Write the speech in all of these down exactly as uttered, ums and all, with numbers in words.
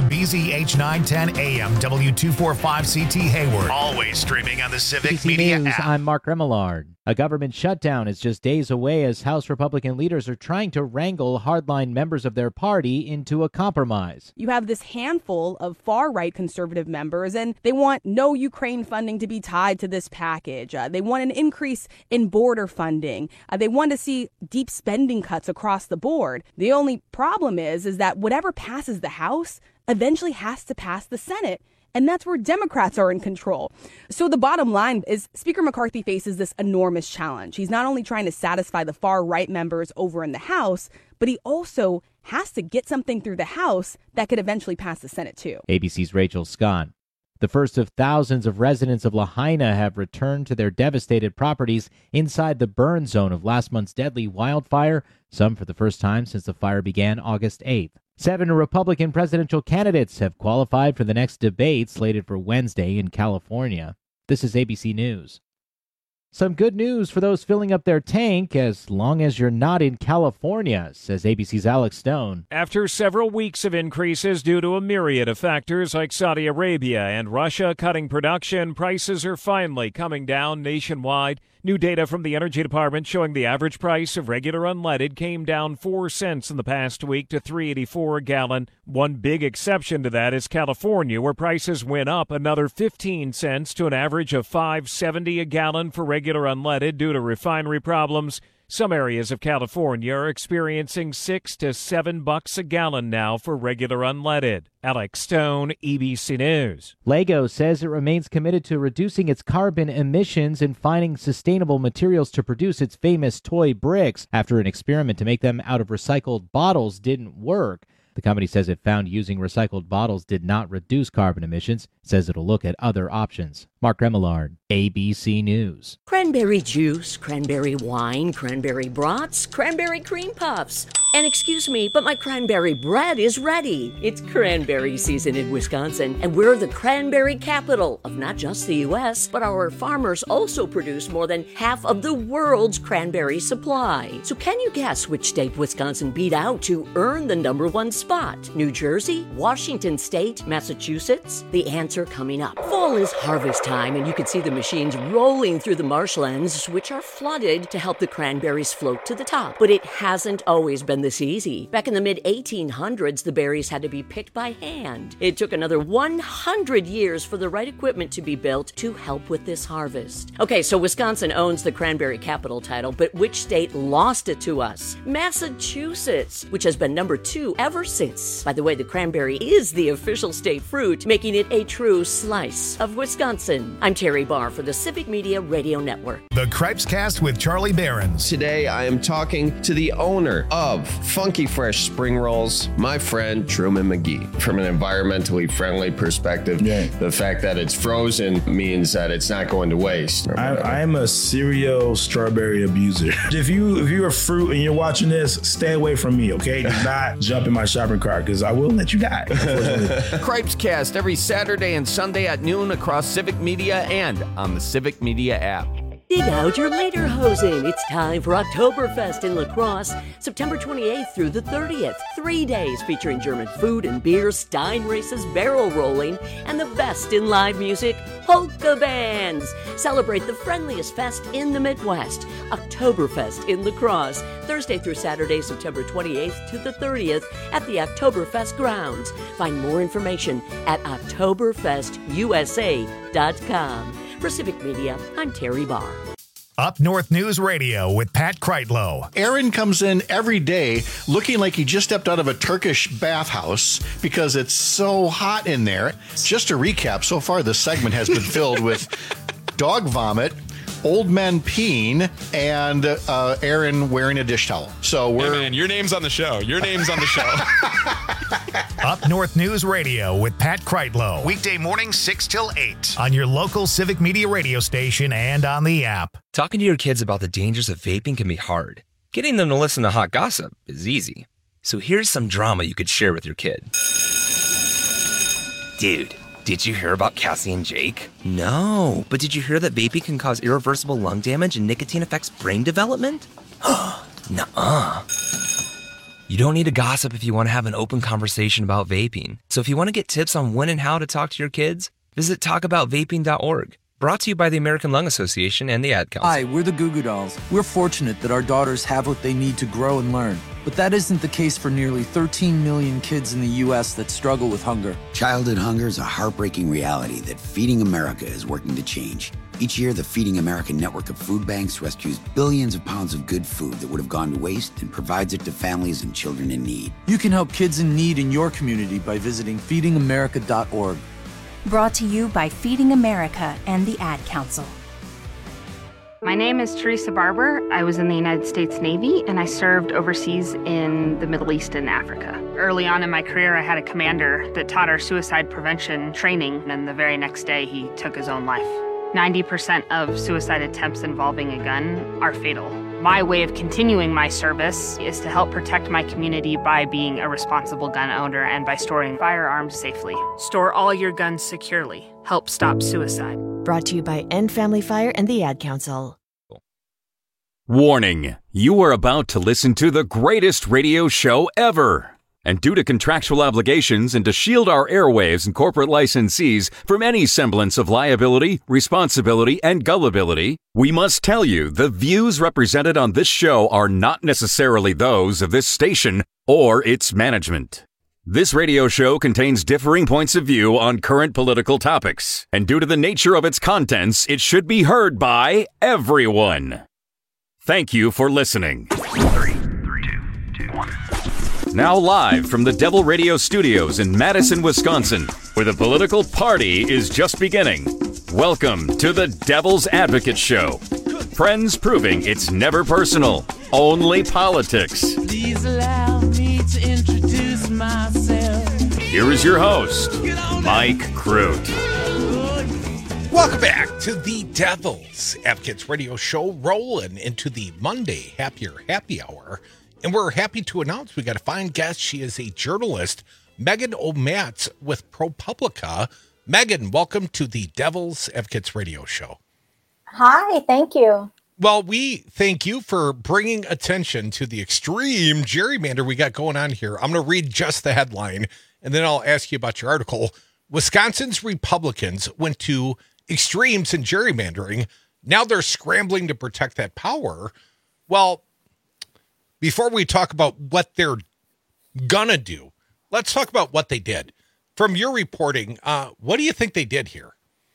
B Z H nine ten A M, W two forty-five C T Hayward. Always streaming on the Civic A B C Media News, app. I'm Mark Remillard. A government shutdown is just days away as House Republican leaders are trying to wrangle hardline members of their party into a compromise. You have this handful of far-right conservative members, and they want no Ukraine funding to be tied to this package. Uh, they want an increase in border funding. Uh, they want to see deep spending cuts across the board. The only problem is, is that whatever passes the House eventually has to pass the Senate. And that's where Democrats are in control. So the bottom line is Speaker McCarthy faces this enormous challenge. He's not only trying to satisfy the far right members over in the House, but he also has to get something through the House that could eventually pass the Senate too. A B C's Rachel Scott. The first of thousands of residents of Lahaina have returned to their devastated properties inside the burn zone of last month's deadly wildfire, some for the first time since the fire began August eighth. Seven Republican presidential candidates have qualified for the next debate slated for Wednesday in California. This is A B C News. Some good news for those filling up their tank as long as you're not in California, says A B C's Alex Stone. After several weeks of increases due to a myriad of factors like Saudi Arabia and Russia cutting production, prices are finally coming down nationwide. New data from the Energy Department showing the average price of regular unleaded came down four cents in the past week to three dollars and eighty-four cents a gallon. One big exception to that is California, where prices went up another fifteen cents to an average of five dollars and seventy cents a gallon for regular unleaded due to refinery problems. Some areas of California are experiencing six to seven bucks a gallon now for regular unleaded. Alex Stone, E B C News. Lego says it remains committed to reducing its carbon emissions and finding sustainable materials to produce its famous toy bricks after an experiment to make them out of recycled bottles didn't work. The company says it found using recycled bottles did not reduce carbon emissions. It says it'll look at other options. Mark Remillard, A B C News. Cranberry juice, cranberry wine, cranberry brats, cranberry cream puffs. And excuse me, but my cranberry bread is ready. It's cranberry season in Wisconsin, and we're the cranberry capital of not just the U S, but our farmers also produce more than half of the world's cranberry supply. So can you guess which state Wisconsin beat out to earn the number one spot? New Jersey, Washington State, Massachusetts? The answer coming up. Fall is harvest time, and you can see the machines rolling through the marshlands, which are flooded to help the cranberries float to the top. But it hasn't always been this easy. Back in the mid eighteen hundreds, the berries had to be picked by hand. It took another one hundred years for the right equipment to be built to help with this harvest. Okay, so Wisconsin owns the cranberry capital title, but which state lost it to us? Massachusetts, which has been number two ever since. By the way, the cranberry is the official state fruit, making it a true slice of Wisconsin. I'm Terry Barr for the Civic Media Radio Network. The Cripescast with Charlie Behrens. Today, I am talking to the owner of Funky Fresh Spring Rolls, my friend Truman McGee. From an environmentally friendly perspective, yeah. The fact that it's frozen means that it's not going to waste. I am a serial strawberry abuser. If you if you're a fruit and you're watching this, stay away from me, okay? Do not jump in my shopping cart because I will let you die. Cripescast every Saturday and Sunday at noon across Civic Media and on the Civic Media app. Dig out your lederhosen. It's time for Oktoberfest in La Crosse, September twenty-eighth through the thirtieth. Three days featuring German food and beer, Stein races, barrel rolling, and the best in live music, polka bands. Celebrate the friendliest fest in the Midwest, Oktoberfest in La Crosse, Thursday through Saturday, September twenty-eighth to the thirtieth at the Oktoberfest grounds. Find more information at oktoberfest u s a dot com. For Civic Media, I'm Terry Barr. Up North News Radio with Pat Kreitlow. Aaron comes in every day looking like he just stepped out of a Turkish bathhouse because it's so hot in there. Just to recap, so far this segment has been filled with dog vomit, old men peeing, and uh, Aaron wearing a dish towel. So we're... Hey man, your name's on the show. Your name's on the show. Up North News Radio with Pat Kreitlow. Weekday mornings six till eight on your local Civic Media radio station and on the app. Talking to your kids about the dangers of vaping can be hard. Getting them to listen to hot gossip is easy. So here's some drama you could share with your kid. Dude, did you hear about Cassie and Jake? No, but did you hear that vaping can cause irreversible lung damage and nicotine affects brain development? Nuh-uh. You don't need to gossip if you want to have an open conversation about vaping. So if you want to get tips on when and how to talk to your kids, visit talk about vaping dot org. Brought to you by the American Lung Association and the Ad Council. Hi, we're the Goo Goo Dolls. We're fortunate that our daughters have what they need to grow and learn. But that isn't the case for nearly thirteen million kids in the U S that struggle with hunger. Childhood hunger is a heartbreaking reality that Feeding America is working to change. Each year, the Feeding America network of food banks rescues billions of pounds of good food that would have gone to waste and provides it to families and children in need. You can help kids in need in your community by visiting feeding america dot org. Brought to you by Feeding America and the Ad Council. My name is Teresa Barber. I was in the United States Navy, and I served overseas in the Middle East and Africa. Early on in my career, I had a commander that taught our suicide prevention training, and the very next day, he took his own life. ninety percent of suicide attempts involving a gun are fatal. My way of continuing my service is to help protect my community by being a responsible gun owner and by storing firearms safely. Store all your guns securely. Help stop suicide. Brought to you by End Family Fire and the Ad Council. Warning, you are about to listen to the greatest radio show ever. And due to contractual obligations and to shield our airwaves and corporate licensees from any semblance of liability, responsibility, and gullibility, we must tell you the views represented on this show are not necessarily those of this station or its management. This radio show contains differing points of view on current political topics, and due to the nature of its contents, it should be heard by everyone. Thank you for listening. Now live from the Devil Radio Studios in Madison, Wisconsin, where the political party is just beginning. Welcome to the Devil's Advocate Show. Friends proving it's never personal, only politics. Please allow me to introduce myself. Here is your host, Mike Crute. Welcome back to the Devil's Advocates Radio Show, rolling into the Monday Happier Happy Hour. And we're happy to announce we got a fine guest. She is a journalist, Megan O'Matz with ProPublica. Megan, welcome to the Devil's Advocates Radio Show. Hi, thank you. Well, we thank you for bringing attention to the extreme gerrymander we got going on here. I'm going to read just the headline, and then I'll ask you about your article. Wisconsin's Republicans went to extremes in gerrymandering. Now they're scrambling to protect that power. Well, before we talk about what they're gonna do, let's talk about what they did. From your reporting, uh, what do you think they did here?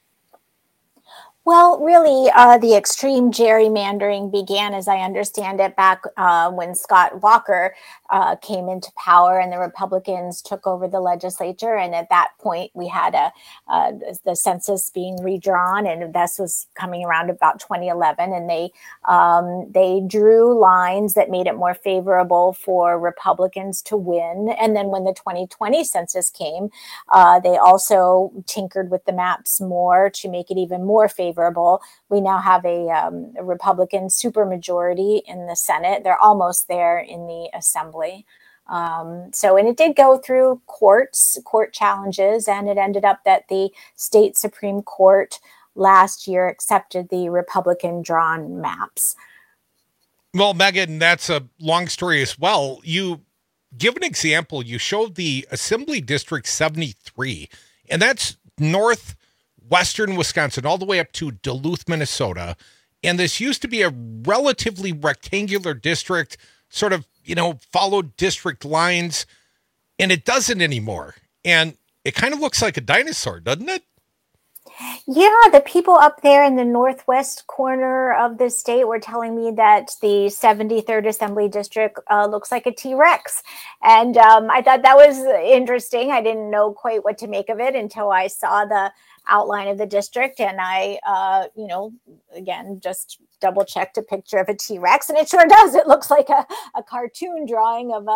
Well, really, uh, the extreme gerrymandering began, as I understand it, back uh, when Scott Walker uh, came into power and the Republicans took over the legislature. And at that point, we had a uh, the census being redrawn, and this was coming around about twenty eleven. And they um, they drew lines that made it more favorable for Republicans to win. And then when the twenty twenty census came, uh, they also tinkered with the maps more to make it even more favorable. Favorable. We now have a, um, a Republican supermajority in the Senate. They're almost there in the Assembly. Um, so, and it did go through courts, court challenges, and it ended up that the state Supreme Court last year accepted the Republican drawn maps. Well, Megan, that's a long story as well. You give an example. You showed the Assembly District seventy-three, and that's north Western Wisconsin, all the way up to Duluth, Minnesota. And this used to be a relatively rectangular district, sort of, you know, followed district lines, and it doesn't anymore. And it kind of looks like a dinosaur, doesn't it? Yeah, the people up there in the northwest corner of the state were telling me that the seventy-third Assembly District uh, looks like a T-Rex. And um, I thought that was interesting. I didn't know quite what to make of it until I saw the outline of the district. And I, uh, you know, again, just double checked a picture of a T-Rex. And it sure does. It looks like a, a cartoon drawing of a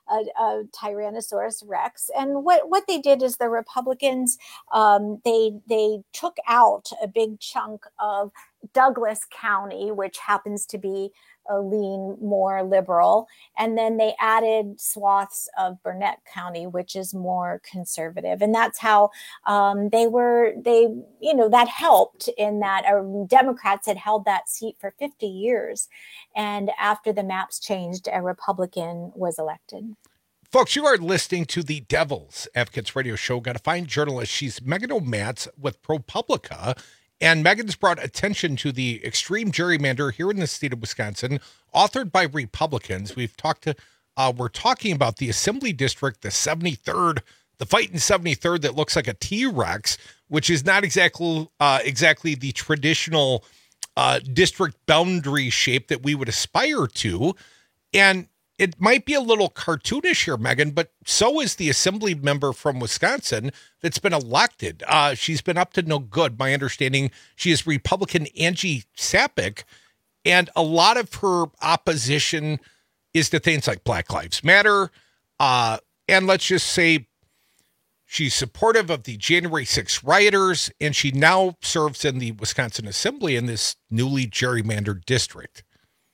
a, a Tyrannosaurus Rex. And what, what they did is the Republicans, um, they they took out a big chunk of Douglas County, which happens to be a lean more liberal, and then they added swaths of Burnett County, which is more conservative, and that's how um, they were. They, you know, that helped in that uh, Democrats had held that seat for fifty years, and after the maps changed, a Republican was elected. Folks, you are listening to the Devil's Advocates Radio Show. Got a fine journalist. She's Megan O'Matz with ProPublica. And Megan's brought attention to the extreme gerrymander here in the state of Wisconsin, authored by Republicans. We've talked to, uh, we're talking about the Assembly District, the seventy-third, the fighting seventy-third that looks like a T-Rex, which is not exactly uh, exactly the traditional uh, district boundary shape that we would aspire to. And it might be a little cartoonish here, Megan, but so is the assembly member from Wisconsin that's been elected. Uh, she's been up to no good. My understanding, she is Republican Angie Sapik, and a lot of her opposition is to things like Black Lives Matter. Uh, and let's just say she's supportive of the January sixth rioters, and she now serves in the Wisconsin Assembly in this newly gerrymandered district.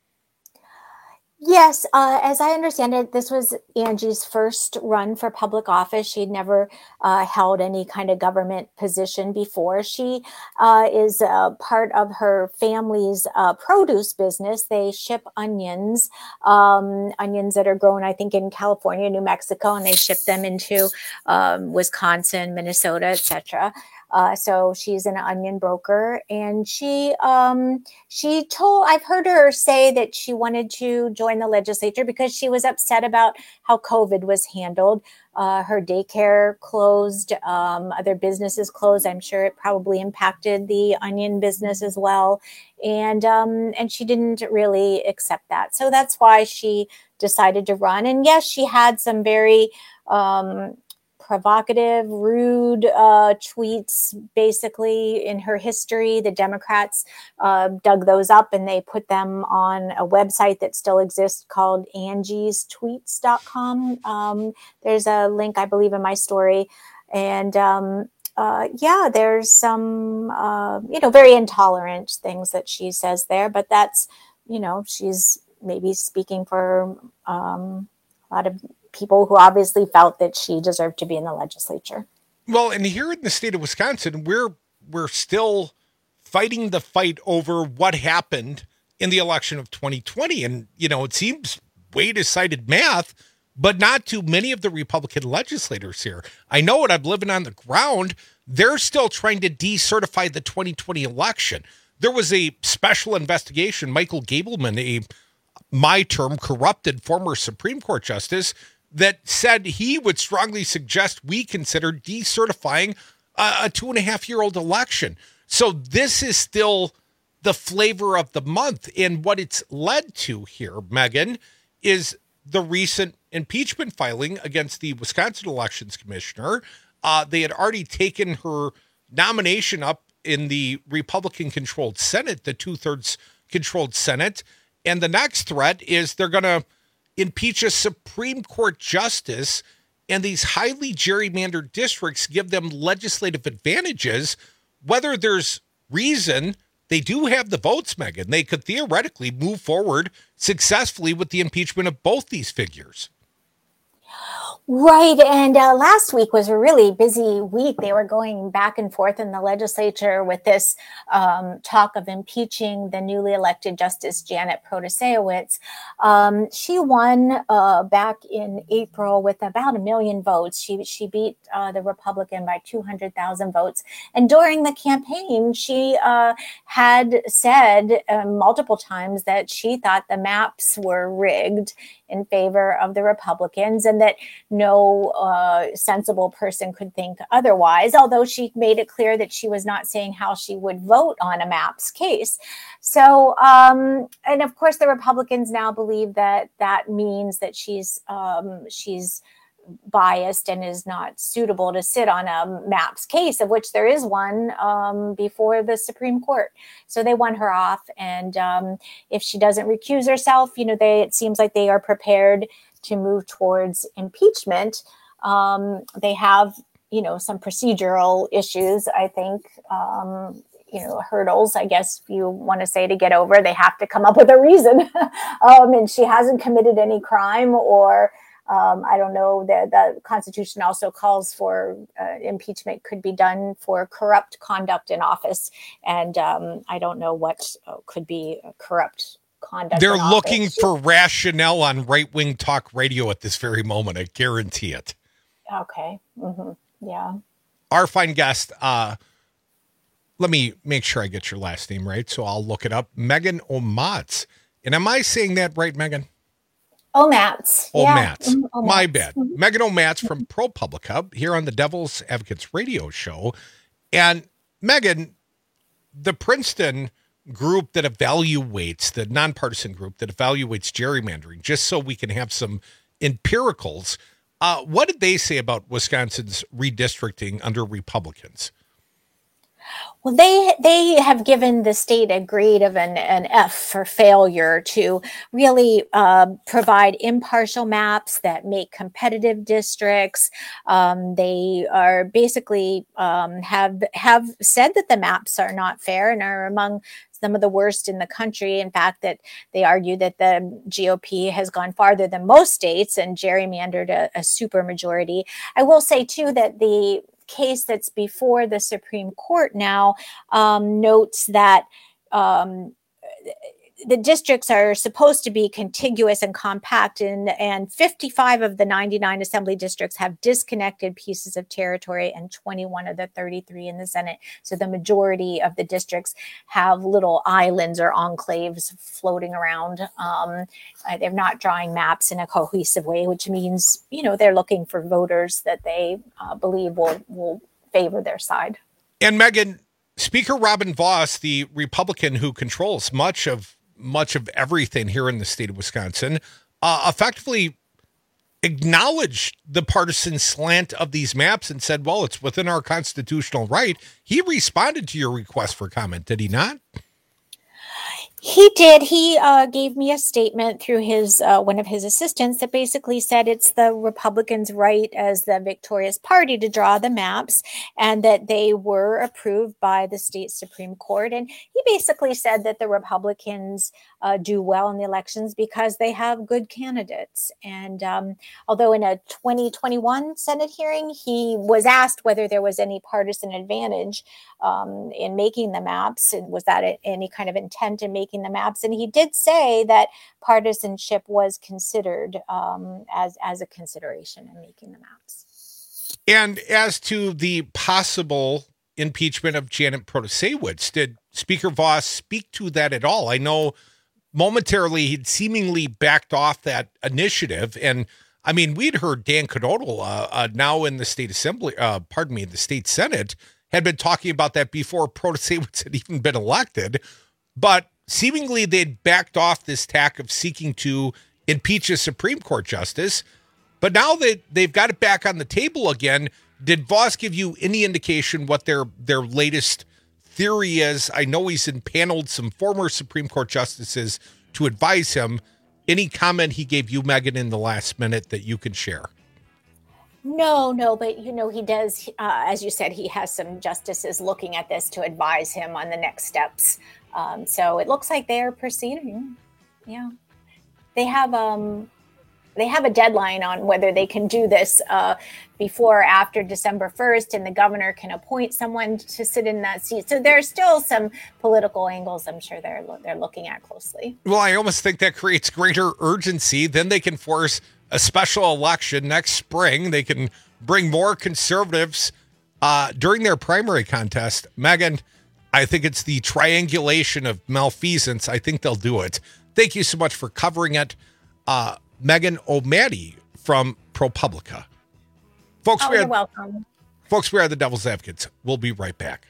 Yes, uh, as I understand it, this was Angie's first run for public office. She had never uh, held any kind of government position before. She uh, is uh, part of her family's uh, produce business. They ship onions, um, onions that are grown, I think, in California, New Mexico, and they ship them into um, Wisconsin, Minnesota, et cetera. Uh, so she's an onion broker, and she um, she told, I've heard her say that she wanted to join the legislature because she was upset about how COVID was handled. Uh, her daycare closed, um, other businesses closed. I'm sure it probably impacted the onion business as well. And um, and she didn't really accept that. So that's why she decided to run. And yes, she had some very um, provocative, rude uh, tweets, basically, in her history. The Democrats uh, dug those up and they put them on a website that still exists called angies tweets dot com. Um, there's a link, I believe, in my story. And um, uh, yeah, there's some, uh, you know, very intolerant things that she says there. But that's, you know, she's maybe speaking for um, a lot of people who obviously felt that she deserved to be in the legislature. Well, and here in the state of Wisconsin, we're we're still fighting the fight over what happened in the election of twenty twenty. And, you know, it seems way decided math, but not to many of the Republican legislators here. I know it. I'm living on the ground. They're still trying to decertify the twenty twenty election. There was a special investigation. Michael Gableman, a my term corrupted former Supreme Court justice, that said he would strongly suggest we consider decertifying a, a two and a half year old election. So this is still the flavor of the month. And what it's led to here, Megan, is the recent impeachment filing against the Wisconsin Elections Commissioner. Uh, they had already taken her nomination up in the Republican controlled Senate, the two thirds controlled Senate. And the next threat is they're going to impeach a Supreme Court justice, and these highly gerrymandered districts give them legislative advantages. Whether there's reason, they do have the votes, Megan. They could theoretically move forward successfully with the impeachment of both these figures. Right. And uh, last week was a really busy week. They were going back and forth in the legislature with this um, talk of impeaching the newly elected Justice Janet Protasewicz. Um, she won uh, back in April with about a million votes. She she beat uh, the Republican by two hundred thousand votes. And during the campaign, she uh, had said uh, multiple times that she thought the maps were rigged in favor of the Republicans and that no uh, sensible person could think otherwise, although she made it clear that she was not saying how she would vote on a maps case. So, um, and of course, the Republicans now believe that that means that she's um, she's biased and is not suitable to sit on a MAPS case, of which there is one um, before the Supreme Court. So they won her off. And um, if she doesn't recuse herself, you know, they it seems like they are prepared to move towards impeachment. Um, they have, you know, some procedural issues, I think, um, you know, hurdles, I guess you want to say, to get over. They have to come up with a reason. um, and she hasn't committed any crime, or um, I don't know, the, the Constitution also calls for uh, impeachment could be done for corrupt conduct in office. And um, I don't know what uh, could be corrupt conduct. They're in looking office. for rationale on right-wing talk radio at this very moment. I guarantee it. Okay. Mm-hmm. Yeah. Our fine guest, uh, let me make sure I get your last name right, so I'll look it up. Megan Omatz. And am I saying that right, Megan? Omatz. Omatz. Yeah. Mm-hmm. My bad. Mm-hmm. Megan Omatz from ProPublica here on the Devil's Advocates radio show. And Megan, the Princeton group that evaluates, the nonpartisan group that evaluates gerrymandering, just so we can have some empiricals, uh, what did they say about Wisconsin's redistricting under Republicans? Well, they they have given the state a grade of an, an F for failure to really uh, provide impartial maps that make competitive districts. Um, they are basically um, have have said that the maps are not fair and are among some of the worst in the country. In fact, that they argue that the G O P has gone farther than most states and gerrymandered a, a supermajority. I will say, too, that the case that's before the Supreme Court now um, notes that um, the districts are supposed to be contiguous and compact, and, and fifty-five of the ninety-nine assembly districts have disconnected pieces of territory, and twenty-one of the thirty-three in the Senate. So the majority of the districts have little islands or enclaves floating around. Um, uh, they're not drawing maps in a cohesive way, which means, you know, they're looking for voters that they uh, believe will, will favor their side. And Megan, Speaker Robin Vos, the Republican who controls much of much of everything here in the state of Wisconsin, uh, effectively acknowledged the partisan slant of these maps and said, well, it's within our constitutional right. He responded to your request for comment, did he not? He did. He uh, gave me a statement through his uh, one of his assistants that basically said it's the Republicans' right as the victorious party to draw the maps, and that they were approved by the state Supreme Court. And he basically said that the Republicans uh, do well in the elections because they have good candidates. And um, although in a twenty twenty-one Senate hearing, he was asked whether there was any partisan advantage um, in making the maps, and was that a, any kind of intent in making the maps, and he did say that partisanship was considered um, as as a consideration in making the maps. And as to the possible impeachment of Janet Protasiewicz, did Speaker Vos speak to that at all? I know momentarily he'd seemingly backed off that initiative, and I mean, we'd heard Dan Knodl, uh, uh, now in the state assembly, uh, pardon me, the state Senate, had been talking about that before Protasiewicz had even been elected, but seemingly they'd backed off this tack of seeking to impeach a Supreme Court justice. But now that they've got it back on the table again, did Vos give you any indication what their their latest theory is? I know he's impaneled some former Supreme Court justices to advise him. Any comment he gave you, Megan, in the last minute that you can share? No, no, but, you know, he does, uh, as you said, he has some justices looking at this to advise him on the next steps. Um, so it looks like they are proceeding. Yeah, they have um, they have a deadline on whether they can do this uh, before or after December first, and the governor can appoint someone to sit in that seat. So there's still some political angles I'm sure they're they're looking at closely. Well, I almost think that creates greater urgency. Then they can force a special election next spring. They can bring more conservatives uh, during their primary contest. Megan, I think it's the triangulation of malfeasance. I think they'll do it. Thank you so much for covering it. Uh, Megan Omatz from ProPublica. Folks, oh, we are, you're welcome. Folks, we are the Devil's Advocates. We'll be right back.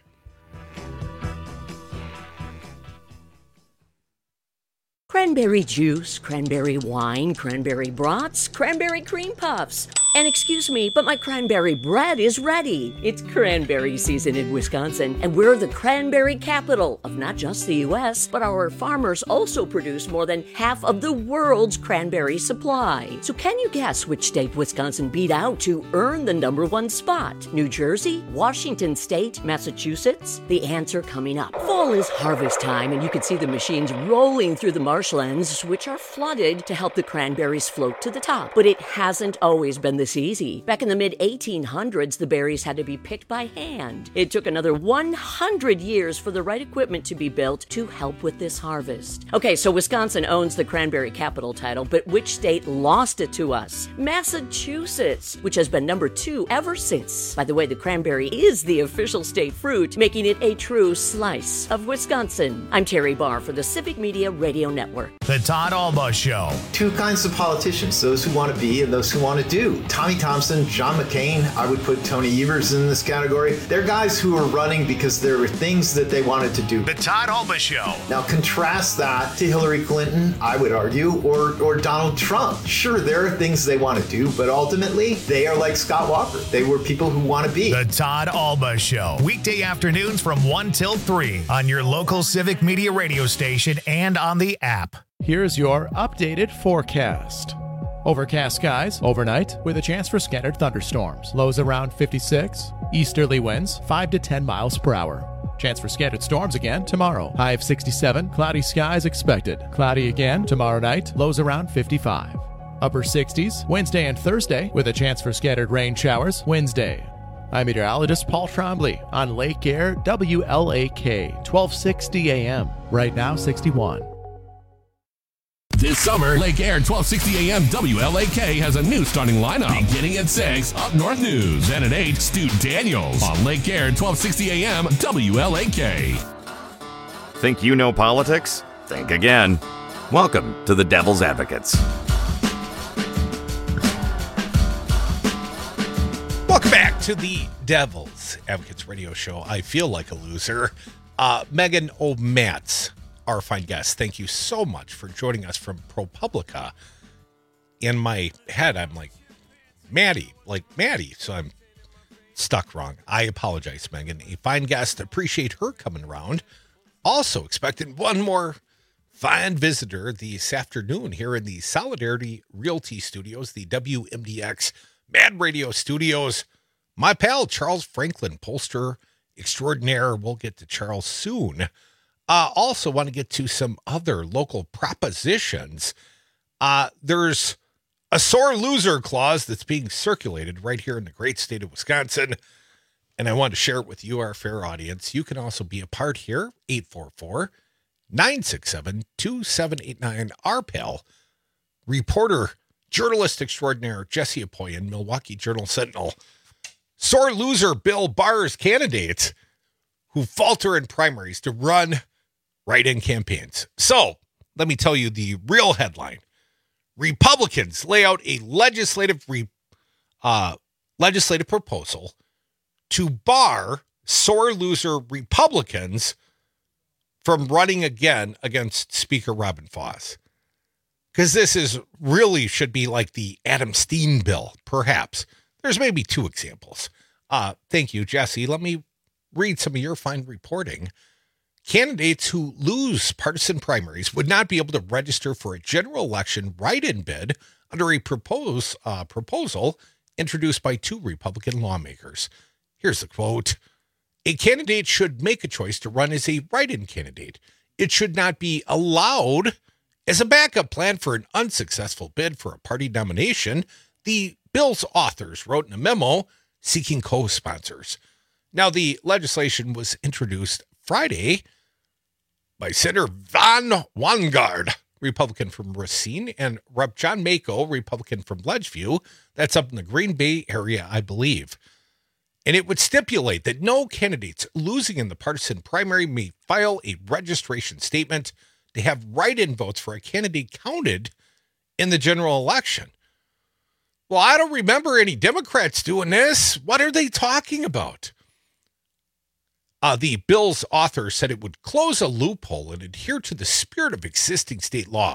Cranberry juice, cranberry wine, cranberry brats, cranberry cream puffs. And excuse me, but my cranberry bread is ready. It's cranberry season in Wisconsin, and we're the cranberry capital of not just the U S, but our farmers also produce more than half of the world's cranberry supply. So can you guess which state Wisconsin beat out to earn the number one spot? New Jersey, Washington State, Massachusetts? The answer coming up. Fall is harvest time, and you can see the machines rolling through the marshlands, which are flooded to help the cranberries float to the top. But it hasn't always been this easy. Back in the mid eighteen hundreds, the berries had to be picked by hand. It took another one hundred years for the right equipment to be built to help with this harvest. Okay, so Wisconsin owns the cranberry capital title, but which state lost it to us? Massachusetts, which has been number two ever since. By the way, the cranberry is the official state fruit, making it a true slice of Wisconsin. I'm Terry Barr for the Civic Media Radio Network. The Todd Alba Show. Two kinds of politicians, those who want to be and those who want to do. Tommy Thompson, John McCain, I would put Tony Evers in this category. They're guys who are running because there were things that they wanted to do. The Todd Alba Show. Now contrast that to Hillary Clinton, I would argue, or, or Donald Trump. Sure, there are things they want to do, but ultimately, they are like Scott Walker. They were people who want to be. The Todd Alba Show. Weekday afternoons from one till three on your local Civic Media radio station and on the app. Here's your updated forecast. Overcast skies overnight with a chance for scattered thunderstorms. Lows around fifty-six. Easterly winds five to ten miles per hour. Chance for scattered storms again tomorrow. High of sixty-seven. Cloudy skies expected. Cloudy again tomorrow night. Lows around fifty-five. Upper sixties Wednesday and Thursday with a chance for scattered rain showers Wednesday. I'm meteorologist Paul Trombley on Lake Air W L A K twelve sixty A M. Right now sixty-one. This summer, Lake Air twelve sixty A M W L A K has a new starting lineup. Beginning at six, Up North News. And at eight, Stu Daniels on Lake Air twelve sixty A M W L A K. Think you know politics? Think again. Welcome to the Devil's Advocates. Welcome back to the Devil's Advocates radio show. I feel like a loser. Uh, Megan O'Matz, our fine guest, thank you so much for joining us from ProPublica. In my head, I'm like, Maddie, like Maddie, so I'm stuck wrong. I apologize, Megan. A fine guest. Appreciate her coming around. Also expecting one more fine visitor this afternoon here in the Solidarity Realty Studios, the W M D X Mad Radio Studios. My pal, Charles Franklin, pollster extraordinaire. We'll get to Charles soon. Uh, also want to get to some other local propositions. Uh, there's a sore loser clause that's being circulated right here in the great state of Wisconsin, and I want to share it with you, our fair audience. You can also be a part here, eight four four, nine six seven, two seven eight nine. Our pal, reporter, journalist extraordinaire, Jesse Apoyan, Milwaukee Journal Sentinel. Sore loser Bill Barr's candidates who falter in primaries to run write-in campaigns. So, let me tell you the real headline. Republicans lay out a legislative re, uh, legislative proposal to bar sore loser Republicans from running again against Speaker Robin Foss. Because this is really should be like the Adam Steen bill, perhaps. There's maybe two examples. Uh, thank you, Jesse. Let me read some of your fine reporting. Candidates who lose partisan primaries would not be able to register for a general election write-in bid under a propose, uh, proposal introduced by two Republican lawmakers. Here's the quote. A candidate should make a choice to run as a write-in candidate. It should not be allowed as a backup plan for an unsuccessful bid for a party nomination, the bill's authors wrote in a memo seeking co-sponsors. Now, the legislation was introduced Friday by Senator Von Wangard, Republican from Racine, and Representative John Mako, Republican from Ledgeview. That's up in the Green Bay area, I believe. And it would stipulate that no candidates losing in the partisan primary may file a registration statement to have write-in votes for a candidate counted in the general election. Well, I don't remember any Democrats doing this. What are they talking about? Uh, the bill's author said it would close a loophole and adhere to the spirit of existing state law,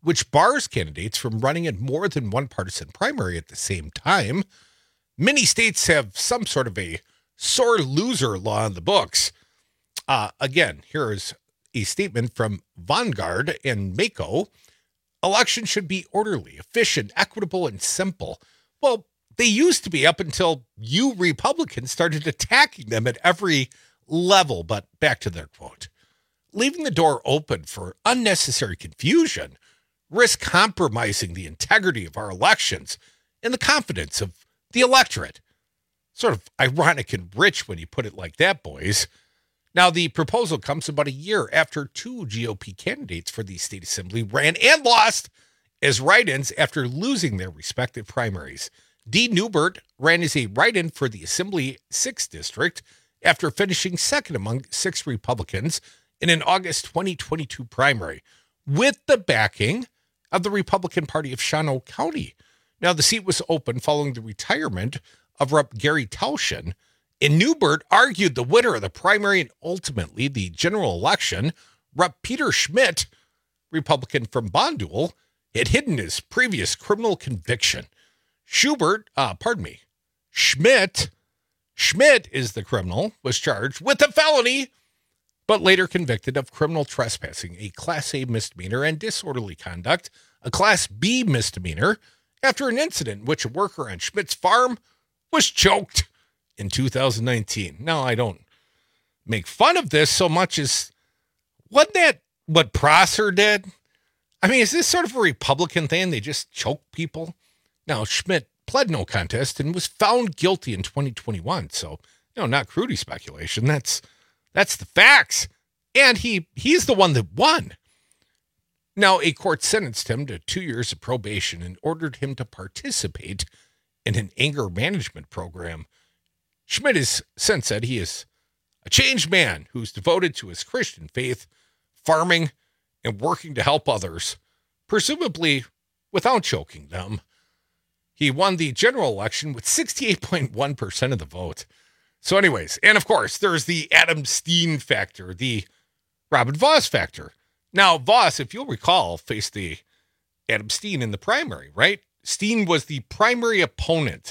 which bars candidates from running in more than one partisan primary at the same time. Many states have some sort of a sore loser law in the books. Uh, again, here is a statement from Vanguard and Mako. Elections should be orderly, efficient, equitable, and simple. Well, they used to be up until you Republicans started attacking them at every level. But back to their quote. Leaving the door open for unnecessary confusion risk compromising the integrity of our elections and the confidence of the electorate. Sort of ironic and rich when you put it like that, boys. Now, the proposal comes about a year after two G O P candidates for the state assembly ran and lost as write-ins after losing their respective primaries. Dee Newbert ran as a write-in for the Assembly sixth District after finishing second among six Republicans in an August twenty twenty-two primary with the backing of the Republican Party of Shawano County. Now, the seat was open following the retirement of Representative Gary Tauschen, and Newbert argued the winner of the primary and ultimately the general election, Representative Peter Schmidt, Republican from Bondul, had hidden his previous criminal conviction. Schubert, uh, pardon me, Schmidt, Schmidt is the criminal, was charged with a felony, but later convicted of criminal trespassing, a Class A misdemeanor, and disorderly conduct, a Class B misdemeanor, after an incident in which a worker on Schmidt's farm was choked in two thousand nineteen. Now, I don't make fun of this so much as, wasn't that what Prosser did? I mean, is this sort of a Republican thing? They just choke people? Now, Schmidt pled no contest and was found guilty in twenty twenty-one. So, you know, not Crudy speculation. That's that's the facts. And he he's the one that won. Now, a court sentenced him to two years of probation and ordered him to participate in an anger management program. Schmidt has since said he is a changed man who's devoted to his Christian faith, farming, and working to help others, presumably without choking them. He won the general election with sixty-eight point one percent of the vote. So anyways, and of course, there's the Adam Steen factor, the Robin Vos factor. Now, Vos, if you'll recall, faced the Adam Steen in the primary, right? Steen was the primary opponent.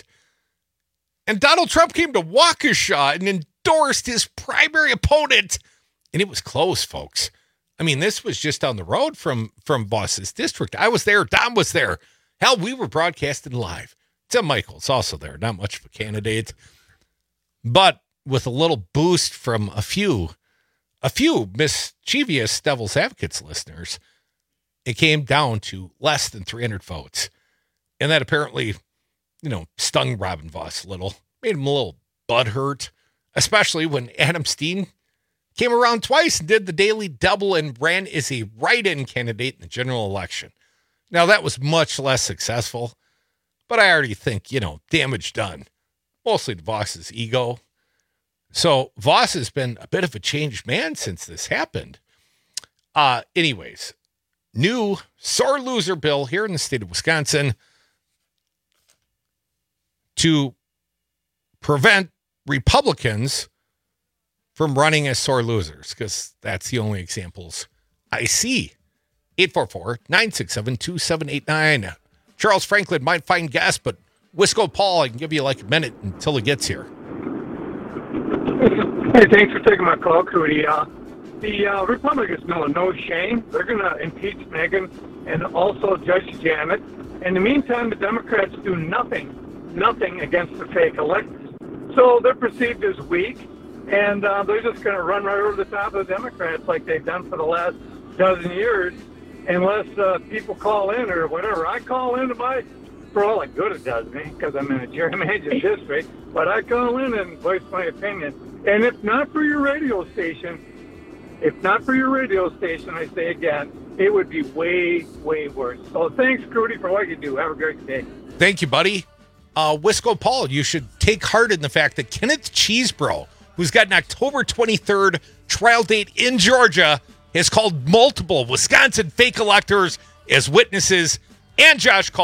And Donald Trump came to Waukesha and endorsed his primary opponent. And it was close, folks. I mean, this was just down the road from, from Vos's district. I was there. Don was there. Hell, we were broadcasting live. Tim Michael's also there. Not much of a candidate. But with a little boost from a few, a few mischievous Devil's Advocates listeners, it came down to less than three hundred votes. And that apparently, you know, stung Robin Vos a little, made him a little butthurt, especially when Adam Steen came around twice and did the daily double and ran as a write-in candidate in the general election. Now, that was much less successful, but I already think, you know, damage done, mostly to Vos's ego. So Vos has been a bit of a changed man since this happened. Uh, anyways, new sore loser bill here in the state of Wisconsin to prevent Republicans from running as sore losers, because that's the only examples I see. eight four four, nine six seven, two seven eight nine. Charles Franklin might find gas, but Wisco Paul, I can give you like a minute until he gets here. Hey, thanks for taking my call, Crudy. Uh, the uh, Republicans know no shame. They're going to impeach Megan and also Judge Janet. In the meantime, the Democrats do nothing, nothing against the fake electors. So they're perceived as weak, and uh, they're just going to run right over the top of the Democrats like they've done for the last dozen years, unless uh, people call in or whatever. I call in to my, for all the good it does me, because I'm in a gerrymandered district, but I call in and voice my opinion. And if not for your radio station, if not for your radio station, I say again, it would be way, way worse. So thanks, Crudy, for what you do. Have a great day. Thank you, buddy. Uh, Wisco Paul, you should take heart in the fact that Kenneth Cheesebro, who's got an October twenty-third trial date in Georgia, has called multiple Wisconsin fake electors as witnesses, and Josh Call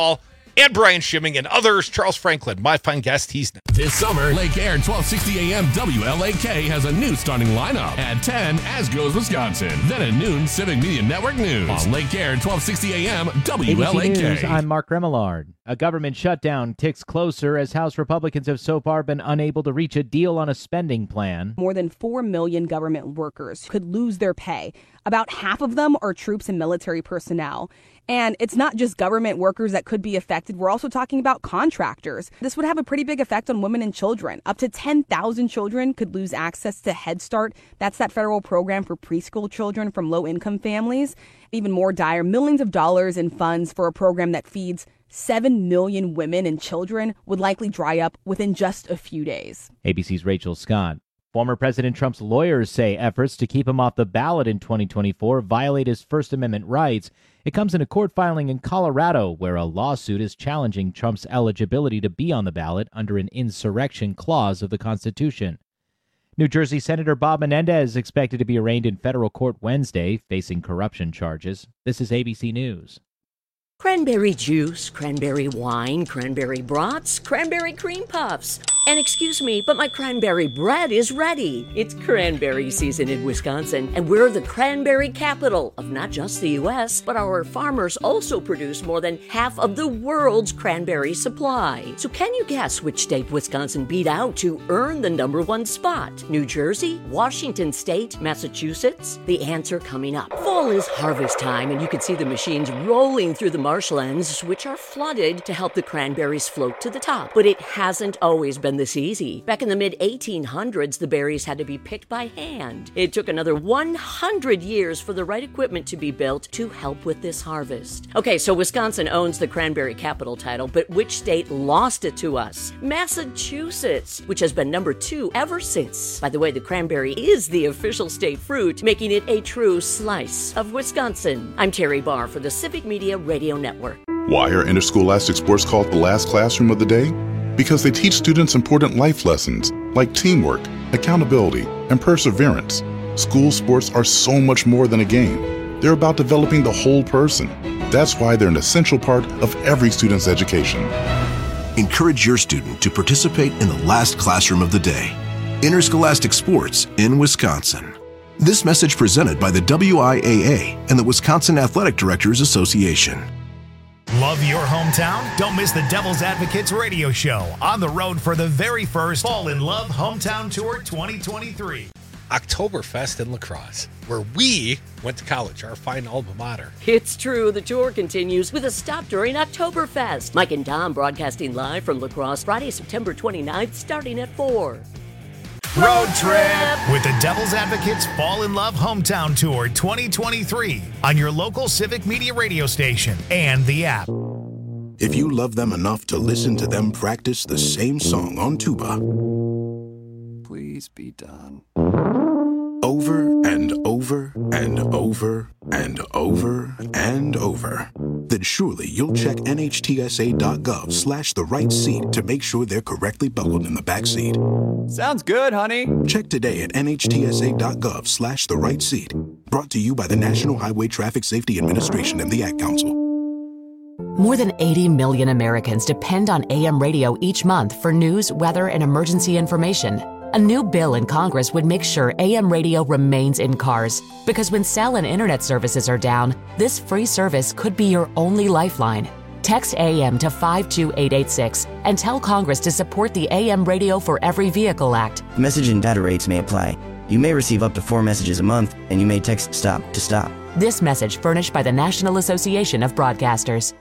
and Brian Schimming and others. Charles Franklin, my fine guest. He's This summer, Lake Air twelve sixty A M W L A K has a new starting lineup. At ten, As Goes Wisconsin. Then at noon, Civic Media Network News. On Lake Air twelve sixty A M W L A K. A B C News, I'm Mark Remillard. A government shutdown ticks closer as House Republicans have so far been unable to reach a deal on a spending plan. More than four million government workers could lose their pay. About half of them are troops and military personnel. And it's not just government workers that could be affected. We're also talking about contractors. This would have a pretty big effect on women and children. Up to ten thousand children could lose access to Head Start. That's that federal program for preschool children from low-income families. Even more dire, millions of dollars in funds for a program that feeds seven million women and children would likely dry up within just a few days. A B C's Rachel Scott. Former President Trump's lawyers say efforts to keep him off the ballot in twenty twenty-four violate his First Amendment rights. It comes in a court filing in Colorado where a lawsuit is challenging Trump's eligibility to be on the ballot under an insurrection clause of the Constitution. New Jersey Senator Bob Menendez is expected to be arraigned in federal court Wednesday, facing corruption charges. This is A B C News. Cranberry juice, cranberry wine, cranberry brats, cranberry cream puffs. And excuse me, but my cranberry bread is ready. It's cranberry season in Wisconsin, and we're the cranberry capital of not just the U S, but our farmers also produce more than half of the world's cranberry supply. So can you guess which state Wisconsin beat out to earn the number one spot? New Jersey, Washington State, Massachusetts? The answer coming up. Fall is harvest time, and you can see the machines rolling through the marshlands, which are flooded to help the cranberries float to the top. But it hasn't always been this easy. Back in the mid eighteen hundreds, the berries had to be picked by hand. It took another one hundred years for the right equipment to be built to help with this harvest. Okay, so Wisconsin owns the cranberry capital title, but which state lost it to us? Massachusetts, which has been number two ever since. By the way, the cranberry is the official state fruit, making it a true slice of Wisconsin. I'm Terry Barr for the Civic Media Radio Network. Why are interscholastic sports called the last classroom of the day? Because they teach students important life lessons like teamwork, accountability, and perseverance. School sports are so much more than a game. They're about developing the whole person. That's why they're an essential part of every student's education. Encourage your student to participate in the last classroom of the day. Interscholastic sports in Wisconsin. This message presented by the W I A A and the Wisconsin Athletic Directors Association. Love your hometown? Don't miss the Devil's Advocates radio show on the road for the very first Fall in Love Hometown Tour twenty twenty-three. Oktoberfest in La Crosse, where we went to college, our fine alma mater. It's true. The tour continues with a stop during Oktoberfest. Mike and Tom broadcasting live from La Crosse Friday, September twenty-ninth, starting at four. Road trip with the Devil's Advocates Fall in Love Hometown Tour twenty twenty-three on your local Civic Media radio station and the app. If you love them enough to listen to them practice the same song on tuba, please be done. Over and over and over and over and over, then surely you'll check nhtsa.gov slash the right seat to make sure they're correctly buckled in the back seat. Sounds good, honey. Check today at nhtsa.gov slash the right seat. Brought to you by the National Highway Traffic Safety Administration and the Ad Council. More than eighty million Americans depend on A M radio each month for news, weather, and emergency information. A new bill in Congress would make sure A M radio remains in cars, because when cell and internet services are down, this free service could be your only lifeline. Text A M to five two eight eight six and tell Congress to support the A M Radio for Every Vehicle Act. Message and data rates may apply. You may receive up to four messages a month, and you may text STOP to stop. This message furnished by the National Association of Broadcasters.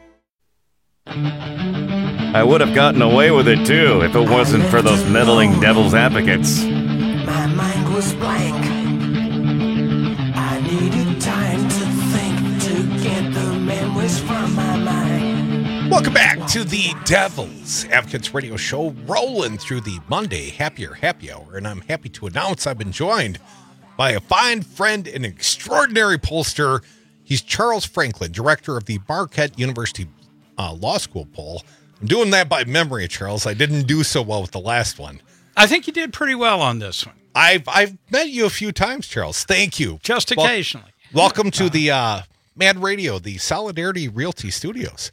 I would have gotten away with it too if it wasn't for those meddling devil's advocates. My mind was blank. I needed time to think to get the memories from my mind. Welcome back to the Devil's Advocates radio show, rolling through the Monday Happier Happy Hour, and I'm happy to announce I've been joined by a fine friend and extraordinary pollster. He's Charles Franklin, director of the Marquette University uh, Law School poll. I'm doing that by memory, Charles. I didn't do so well with the last one. I think you did pretty well on this one. I've I've met you a few times, Charles. Thank you. Just occasionally. Well, welcome to the uh, Mad Radio, the Solidarity Realty Studios.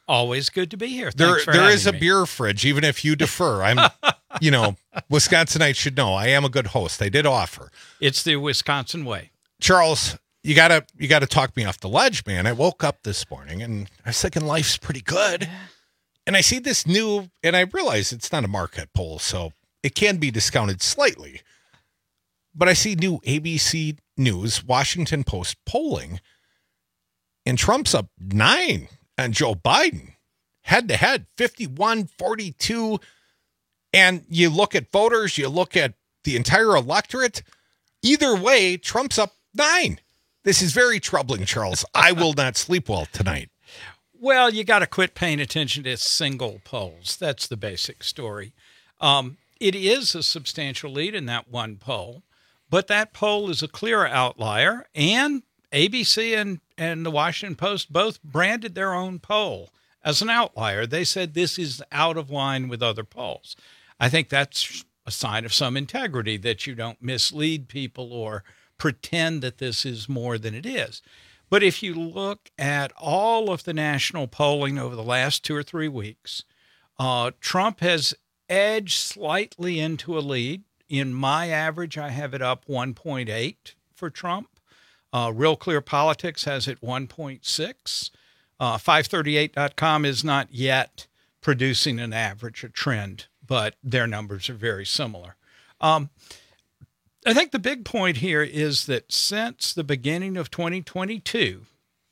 Always good to be here. There, Thanks for there having is a me. beer fridge, even if you defer. I'm, you know, Wisconsinites should know I am a good host. I did offer. It's the Wisconsin way. Charles, you gotta you gotta talk me off the ledge, man. I woke up this morning and I was thinking life's pretty good. And I see this new, and I realize it's not a Marquette poll, so it can be discounted slightly. But I see new A B C News, Washington Post polling, and Trump's up nine on Joe Biden. Head to head, fifty-one forty-two. And you look at voters, you look at the entire electorate. Either way, Trump's up nine. This is very troubling, Charles. I will not sleep well tonight. Well, you got to quit paying attention to single polls. That's the basic story. Um, it is a substantial lead in that one poll, but that poll is a clear outlier, and A B C and, and the Washington Post both branded their own poll as an outlier. They said this is out of line with other polls. I think that's a sign of some integrity, that you don't mislead people or pretend that this is more than it is. But if you look at all of the national polling over the last two or three weeks, uh, Trump has edged slightly into a lead. In my average, I have it up one point eight for Trump. Uh, Real Clear Politics has it one point six. Uh, five thirty-eight dot com is not yet producing an average, a trend, but their numbers are very similar. Um, I think the big point here is that since the beginning of twenty twenty-two,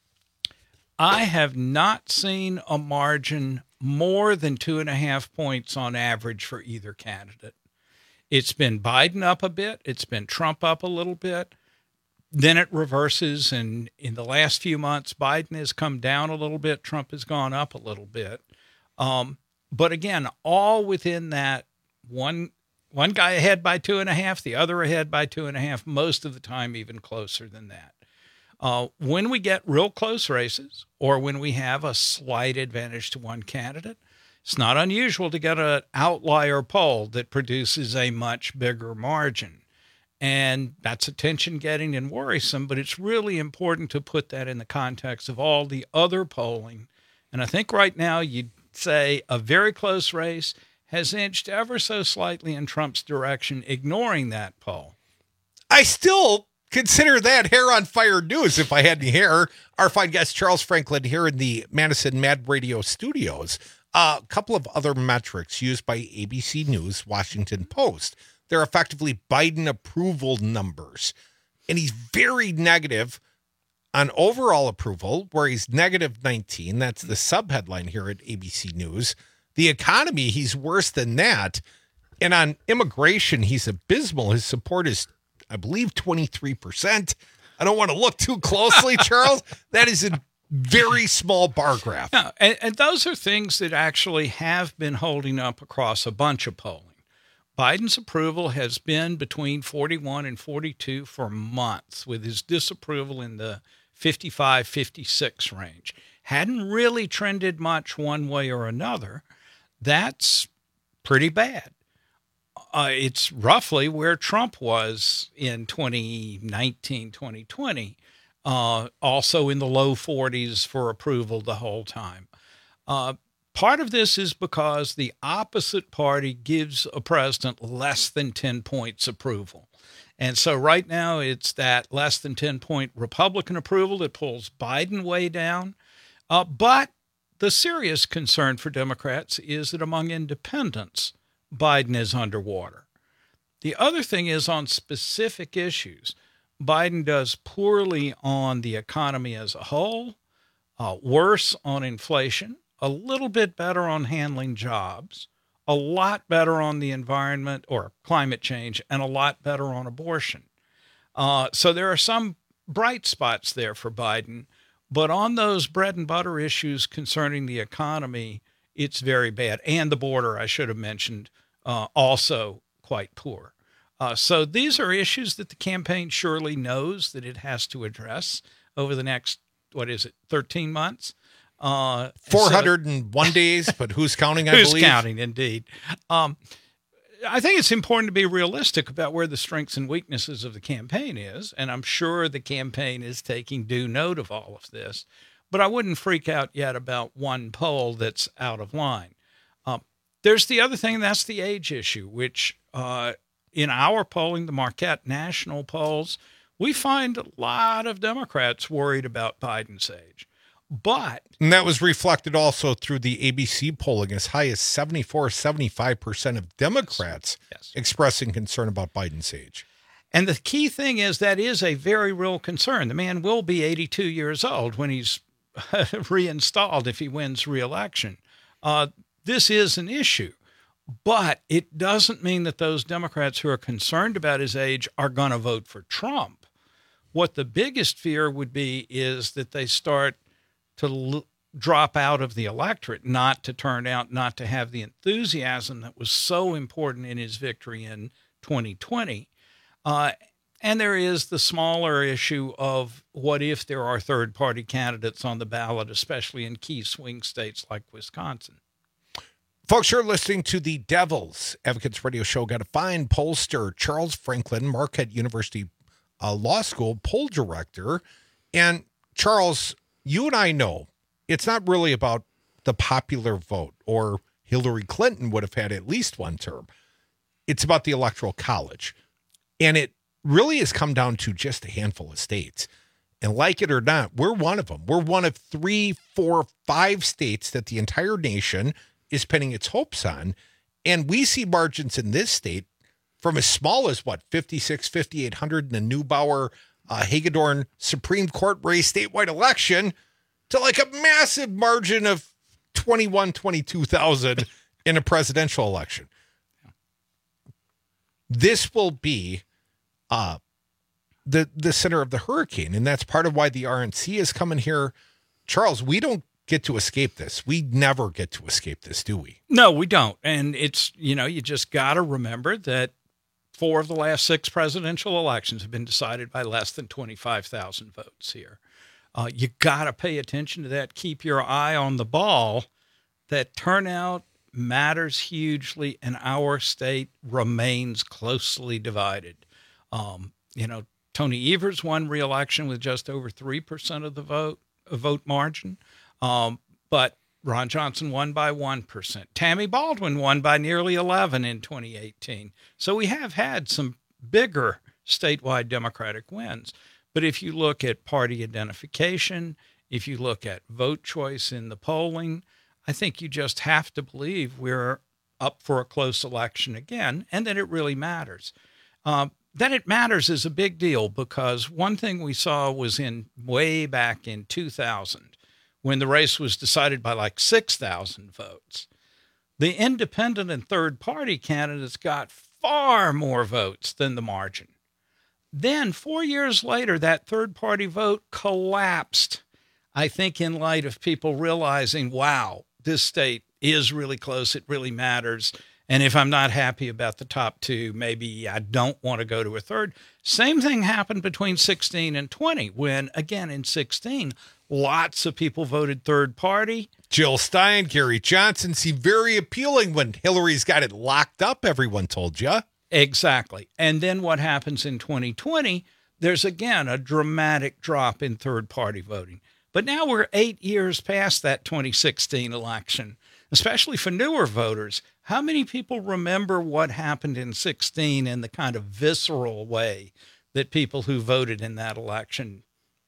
I have not seen a margin more than two and a half points on average for either candidate. It's been Biden up a bit. It's been Trump up a little bit. Then it reverses, and in the last few months, Biden has come down a little bit. Trump has gone up a little bit. Um, but again, all within that one one guy ahead by two and a half, the other ahead by two and a half, most of the time even closer than that. Uh, when we get real close races, or when we have a slight advantage to one candidate, it's not unusual to get an outlier poll that produces a much bigger margin. And that's attention-getting and worrisome, but it's really important to put that in the context of all the other polling. And I think right now you'd say a very close race has inched ever so slightly in Trump's direction, ignoring that poll. I still consider that hair on fire news if I had any hair. Our fine guest, Charles Franklin, here in the Madison Mad Radio studios. A uh, couple of other metrics used by A B C News, Washington Post. They're effectively Biden approval numbers. And he's very negative on overall approval, where he's negative nineteen. That's the subheadline here at A B C News. The economy, he's worse than that. And on immigration, he's abysmal. His support is, I believe, twenty-three percent. I don't want to look too closely, Charles. That is a very small bar graph. No, and, and those are things that actually have been holding up across a bunch of polling. Biden's approval has been between forty-one and forty-two for months, with his disapproval in the fifty-five, fifty-six range. Hadn't really trended much one way or another. That's pretty bad. Uh, it's roughly where Trump was in twenty nineteen, twenty twenty, uh, also in the low forties for approval the whole time. Uh, part of this is because the opposite party gives a president less than ten points approval. And so right now it's that less than ten point Republican approval that pulls Biden way down. Uh, but the serious concern for Democrats is that among independents, Biden is underwater. The other thing is on specific issues, Biden does poorly on the economy as a whole, uh, worse on inflation, a little bit better on handling jobs, a lot better on the environment or climate change, and a lot better on abortion. Uh, so there are some bright spots there for Biden, but on those bread and butter issues concerning the economy, it's very bad. And the border, I should have mentioned, uh, also quite poor. Uh, so these are issues that the campaign surely knows that it has to address over the next, what is it, thirteen months? Uh, four hundred one so, days, but who's counting, I who's believe? Who's counting, indeed. Um, I think it's important to be realistic about where the strengths and weaknesses of the campaign is, and I'm sure the campaign is taking due note of all of this. but I wouldn't freak out yet about one poll that's out of line. Um, there's the other thing, that's the age issue, which uh, in our polling, the Marquette National polls, we find a lot of Democrats worried about Biden's age. But and that was reflected also through the A B C polling, as high as seventy-four, seventy-five percent of Democrats yes. expressing concern about Biden's age. And the key thing is that is a very real concern. The man will be eighty-two years old when he's reinstalled if he wins re-election. Uh, this is an issue, but it doesn't mean that those Democrats who are concerned about his age are going to vote for Trump. What the biggest fear would be is that they start to l- drop out of the electorate, not to turn out, not to have the enthusiasm that was so important in his victory in twenty twenty. Uh, and there is the smaller issue of what if there are third-party candidates on the ballot, especially in key swing states like Wisconsin. Folks, you're listening to the Devil's Advocates Radio Show. Got a fine pollster, Charles Franklin, Marquette University uh, Law School poll director. And Charles, you and I know it's not really about the popular vote, or Hillary Clinton would have had at least one term. It's about the Electoral College. And it really has come down to just a handful of states. And like it or not, we're one of them. We're one of three, four, five states that the entire nation is pinning its hopes on. And we see margins in this state from as small as, what, fifty-six, fifty-eight hundred in the Neubauer uh, Hagedorn Supreme Court race statewide election to like a massive margin of twenty-one, twenty-two thousand in a presidential election. This will be uh, the, the center of the hurricane, and that's part of why the R N C is coming here. Charles, we don't get to escape this. We never get to escape this, do we? No, we don't. And it's, you know, you just got to remember that four of the last six presidential elections have been decided by less than twenty-five thousand votes here. Uh, you got to pay attention to that. Keep your eye on the ball. That turnout matters hugely, and our state remains closely divided. Um, you know, Tony Evers won re-election with just over three percent of the vote, a vote margin. Um, but Ron Johnson won by one percent. Tammy Baldwin won by nearly eleven in twenty eighteen. So we have had some bigger statewide Democratic wins. But if you look at party identification, if you look at vote choice in the polling, I think you just have to believe we're up for a close election again, and that it really matters. Um, that it matters is a big deal, because one thing we saw was in way back in two thousand, when the race was decided by like six thousand votes. The independent and third-party candidates got far more votes than the margin. Then, four years later, that third-party vote collapsed, I think in light of people realizing, wow, this state is really close, it really matters, and if I'm not happy about the top two, maybe I don't want to go to a third. Same thing happened between sixteen and twenty, when, again, in sixteen, lots of people voted third party. Jill Stein, Gary Johnson seemed very appealing when Hillary's got it locked up, everyone told you. Exactly. And then what happens in twenty twenty, there's again a dramatic drop in third party voting. But now we're eight years past that twenty sixteen election, especially for newer voters. How many people remember what happened in sixteen in the kind of visceral way that people who voted in that election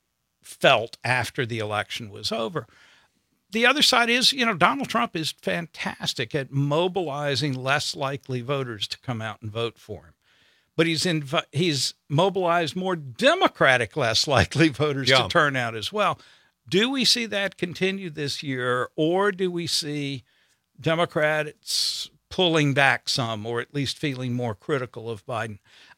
felt after the election was over? The other side is, you know, Donald Trump is fantastic at mobilizing less likely voters to come out and vote for him. But he's inv- he's mobilized more Democratic, less likely voters yeah. to turn out as well. Do we see that continue this year, or do we see Democrats pulling back some, or at least feeling more critical of Biden?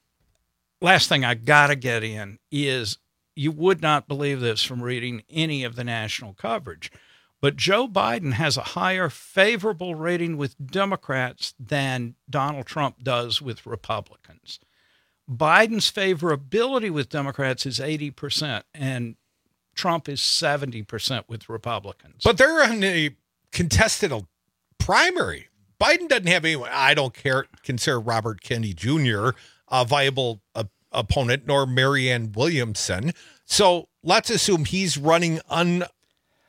Last thing I got to get in is, you would not believe this from reading any of the national coverage, but Joe Biden has a higher favorable rating with Democrats than Donald Trump does with Republicans. Biden's favorability with Democrats is eighty percent, and Trump is seventy percent with Republicans. But they're in a contested primary. Biden doesn't have anyone. I don't care, consider Robert Kennedy Junior a viable uh, opponent, nor Marianne Williamson. So let's assume he's running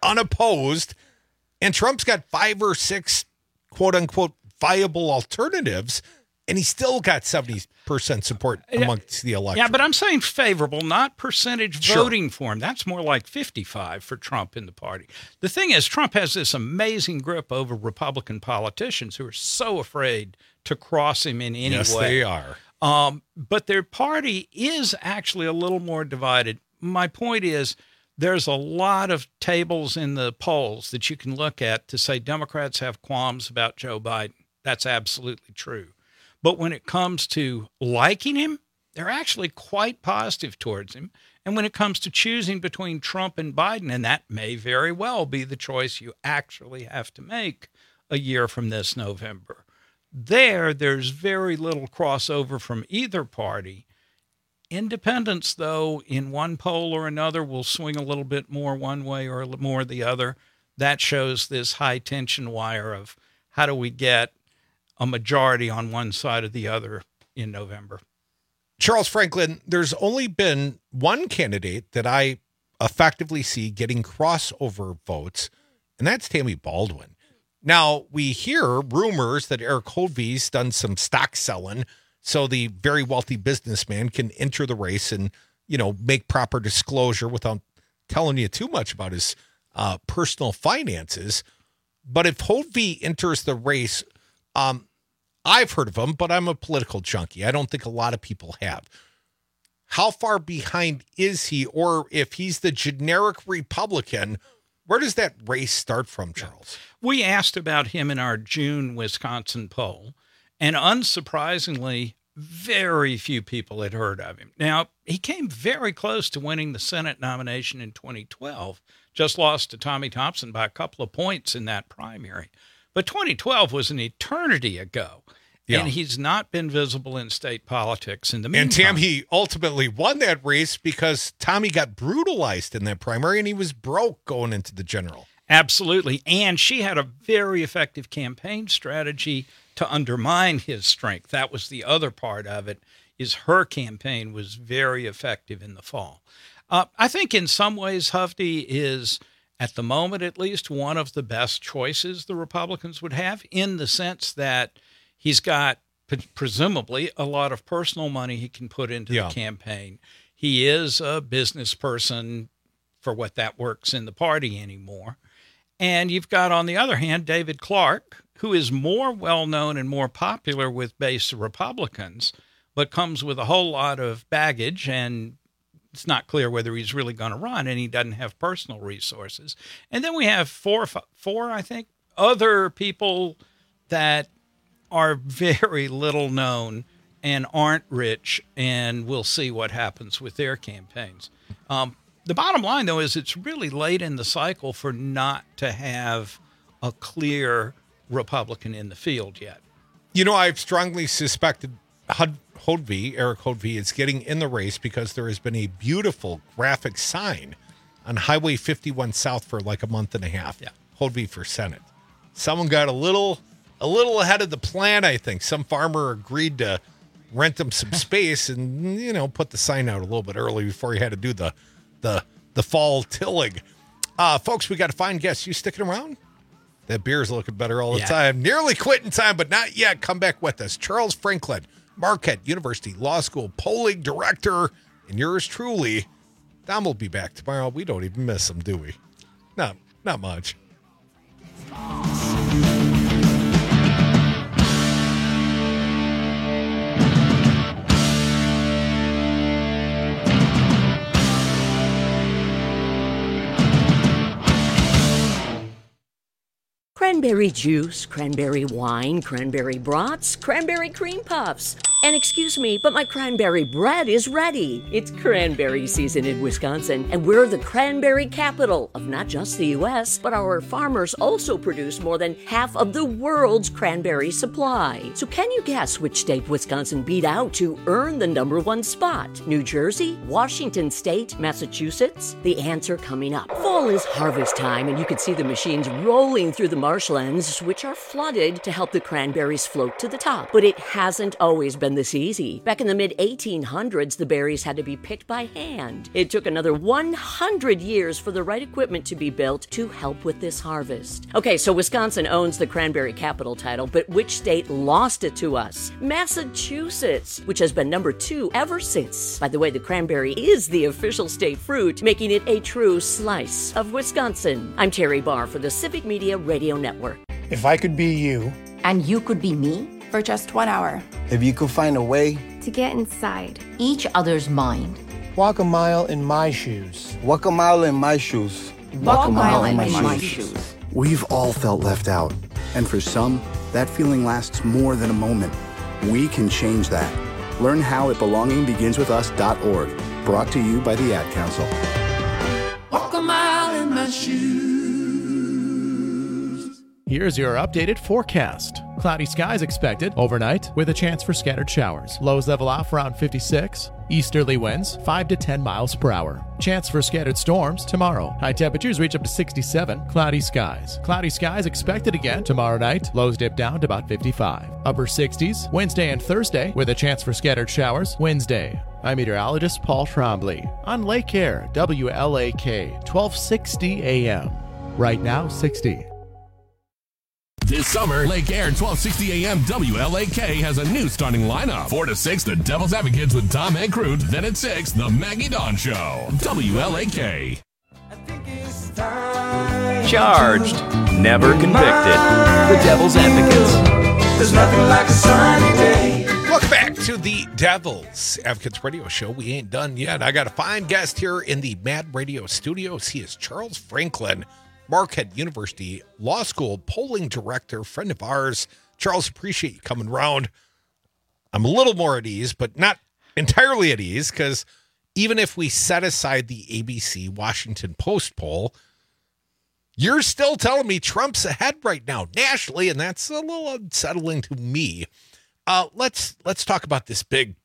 unopposed, and Trump's got five or six quote unquote viable alternatives, and he's still got seventy percent support amongst the electorate. Yeah, but I'm saying favorable, not percentage Sure. voting for him. That's more like fifty-five for Trump in the party. The thing is, Trump has this amazing grip over Republican politicians who are so afraid to cross him in any Yes, way. they are. Um, but their party is actually a little more divided. My point is, there's a lot of tables in the polls that you can look at to say Democrats have qualms about Joe Biden. That's absolutely true. But when it comes to liking him, they're actually quite positive towards him. And when it comes to choosing between Trump and Biden, and that may very well be the choice you actually have to make a year from this November, there, there's very little crossover from either party. Independents, though, in one poll or another will swing a little bit more one way or a little more the other. That shows this high tension wire of how do we get a majority on one side or the other in November. Charles Franklin, there's only been one candidate that I effectively see getting crossover votes, and that's Tammy Baldwin. Now, we hear rumors that Eric Holtby's done some stock selling so the very wealthy businessman can enter the race and, you know, make proper disclosure without telling you too much about his uh, personal finances. But if Holtby enters the race, um, I've heard of him, but I'm a political junkie. I don't think a lot of people have. How far behind is he? Or if he's the generic Republican, where does that race start from, Charles? We asked about him in our June Wisconsin poll, and unsurprisingly, very few people had heard of him. Now, he came very close to winning the Senate nomination in twenty twelve, just lost to Tommy Thompson by a couple of points in that primary. But twenty twelve was an eternity ago, Yeah. and he's not been visible in state politics in the meantime. And Tam, he ultimately won that race because Tommy got brutalized in that primary and he was broke going into the general. Absolutely. And she had a very effective campaign strategy to undermine his strength. That was the other part of it, is her campaign was very effective in the fall. Uh, I think in some ways Hovde is, at the moment at least, one of the best choices the Republicans would have, in the sense that he's got p- presumably a lot of personal money he can put into Yeah. the campaign. He is a business person, for what that works in the party anymore. And you've got, on the other hand, David Clark, who is more well-known and more popular with base Republicans, but comes with a whole lot of baggage, and it's not clear whether he's really going to run, and he doesn't have personal resources. And then we have four, four, I think, other people that are very little known and aren't rich, and we'll see what happens with their campaigns. Um, the bottom line, though, is it's really late in the cycle for not to have a clear Republican in the field yet. You know, I've strongly suspected Hod- Hodvie, Eric Hodvie, is getting in the race because there has been a beautiful graphic sign on Highway fifty-one South for like a month and a half. Yeah. Hodvie for Senate. Someone got a little a little ahead of the plan, I think. Some farmer agreed to rent them some space and, you know, put the sign out a little bit early before he had to do the the the fall tilling. Uh, folks, we got to find guests. You sticking around? That beer's looking better all the Yeah. time. Nearly quitting time, but not yet. Come back with us. Charles Franklin, Marquette University Law School polling director, and yours truly. Dom will be back tomorrow. We don't even miss him, do we? Not, not much. Cranberry juice, cranberry wine, cranberry brats, cranberry cream puffs. And excuse me, but my cranberry bread is ready. It's cranberry season in Wisconsin, and we're the cranberry capital of not just the U S, but our farmers also produce more than half of the world's cranberry supply. So can you guess which state Wisconsin beat out to earn the number one spot? New Jersey, Washington State, Massachusetts? The answer coming up. Fall is harvest time, and you can see the machines rolling through the marshlands, which are flooded to help the cranberries float to the top. But it hasn't always been been this easy. Back in the mid eighteen hundreds, the berries had to be picked by hand. It took another one hundred years for the right equipment to be built to help with this harvest. Okay, so Wisconsin owns the cranberry capital title, but which state lost it to us? Massachusetts, which has been number two ever since. By the way, the cranberry is the official state fruit, making it a true slice of Wisconsin. I'm Terry Barr for the Civic Media Radio Network. If I could be you. And you could be me? For just one hour. If you could find a way. To get inside. Each other's mind. Walk a mile in my shoes. Walk a mile in my shoes. Walk, Walk a mile, mile in, in my, my shoes. shoes. We've all felt left out. And for some, that feeling lasts more than a moment. We can change that. Learn how at belonging begins with us dot org. Brought to you by the Ad Council. Walk a mile in my shoes. Here's your updated forecast. Cloudy skies expected overnight with a chance for scattered showers. Lows level off around fifty-six. Easterly winds five to ten miles per hour. Chance for scattered storms tomorrow. High temperatures reach up to sixty-seven. Cloudy skies. Cloudy skies expected again tomorrow night. Lows dip down to about fifty-five. Upper sixties Wednesday and Thursday with a chance for scattered showers Wednesday. I'm meteorologist Paul Trombley on Lake Air, W L A K, twelve sixty A M. Right now, sixty. This summer, Lake Air twelve sixty A M W L A K has a new starting lineup. four to six, The Devil's Advocates with Tom and Crute. Then at six, The Maggie Dawn Show. W L A K. Charged, never convicted. The Devil's Advocates. There's nothing like a sunny day. Welcome back to the Devil's Advocates Radio Show. We ain't done yet. I got a fine guest here in the Mad Radio studios. He is Charles Franklin, Marquette University Law School polling director, friend of ours. Charles, appreciate you coming around. I'm a little more at ease, but not entirely at ease, because even if we set aside the A B C Washington Post poll, you're still telling me Trump's ahead right now nationally, and that's a little unsettling to me. Uh, let's let's talk about this big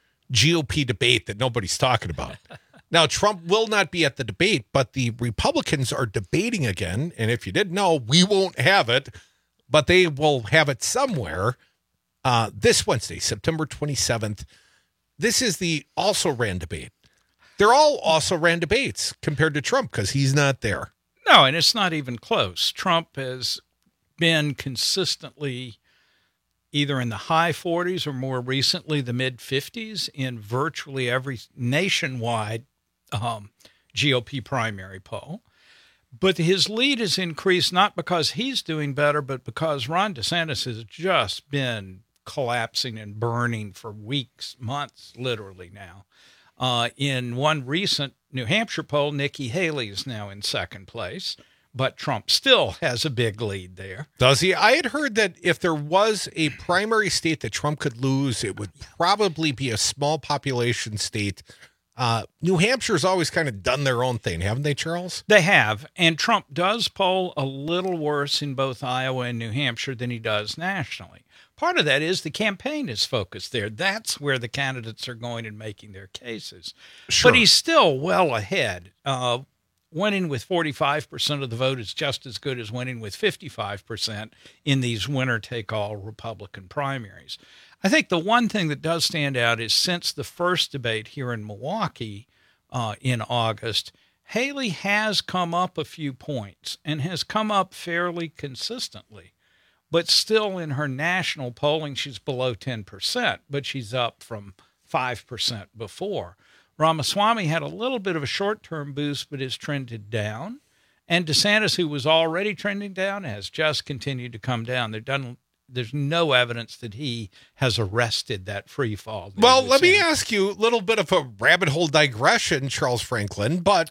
G O P debate that nobody's talking about. Now, Trump will not be at the debate, but the Republicans are debating again. And if you didn't know, we won't have it, but they will have it somewhere uh, this Wednesday, September twenty-seventh. This is the also ran debate. They're all also ran debates compared to Trump because he's not there. No, and it's not even close. Trump has been consistently either in the high forties or more recently the mid fifties in virtually every nationwide Um, G O P primary poll. But his lead has increased not because he's doing better, but because Ron DeSantis has just been collapsing and burning for weeks, months, literally now. Uh, in one recent New Hampshire poll, Nikki Haley is now in second place, but Trump still has a big lead there. Does he? I had heard that if there was a primary state that Trump could lose, it would probably be a small population state. Uh, New Hampshire's always kind of done their own thing, haven't they, Charles? They have, and Trump does poll a little worse in both Iowa and New Hampshire than he does nationally. Part of that is the campaign is focused there. That's where the candidates are going and making their cases. Sure. But he's still well ahead. Uh, winning with forty-five percent of the vote is just as good as winning with fifty-five percent in these winner-take-all Republican primaries. I think the one thing that does stand out is since the first debate here in Milwaukee uh, in August, Haley has come up a few points and has come up fairly consistently. But still in her national polling, she's below ten percent, but she's up from five percent before. Ramaswamy had a little bit of a short-term boost, but has trended down. And DeSantis, who was already trending down, has just continued to come down. They've done There's no evidence that he has arrested that free fall. Well, let me ask you a little bit of a rabbit hole digression, Charles Franklin, but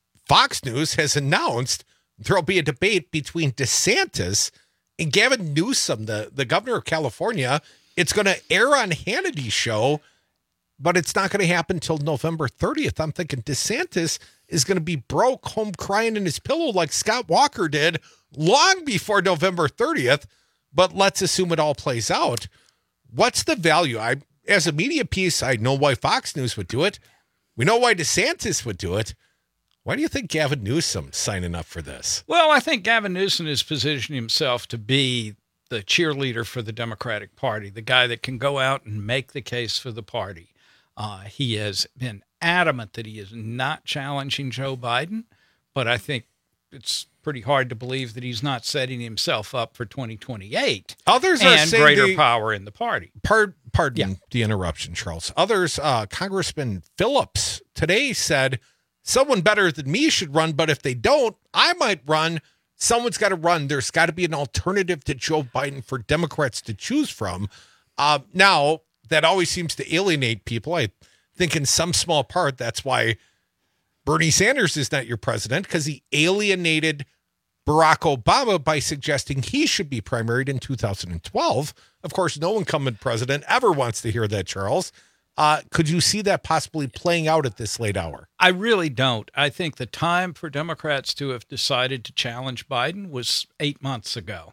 Fox News has announced there'll be a debate between DeSantis and Gavin Newsom, the, the governor of California. It's going to air on Hannity's show, but it's not going to happen until November thirtieth. I'm thinking DeSantis is going to be broke, home crying in his pillow like Scott Walker did long before November thirtieth. But let's assume it all plays out. What's the value? I, as a media piece, I know why Fox News would do it. We know why DeSantis would do it. Why do you think Gavin Newsom's signing up for this? Well, I think Gavin Newsom has positioned himself to be the cheerleader for the Democratic Party, the guy that can go out and make the case for the party. Uh, he has been adamant that he is not challenging Joe Biden, but I think it's pretty hard to believe that he's not setting himself up for twenty twenty-eight. Others and are saying greater the, power in the party. Pardon, pardon yeah. the interruption, Charles. Others, uh, Congressman Phillips today said, someone better than me should run, but if they don't, I might run. Someone's got to run. There's got to be an alternative to Joe Biden for Democrats to choose from. Uh, now, that always seems to alienate people. I think in some small part, that's why Bernie Sanders is not your president, because he alienated Barack Obama by suggesting he should be primaried in two thousand twelve. Of course, no incumbent president ever wants to hear that, Charles. Uh, could you see that possibly playing out at this late hour? I really don't. I think the time for Democrats to have decided to challenge Biden was eight months ago.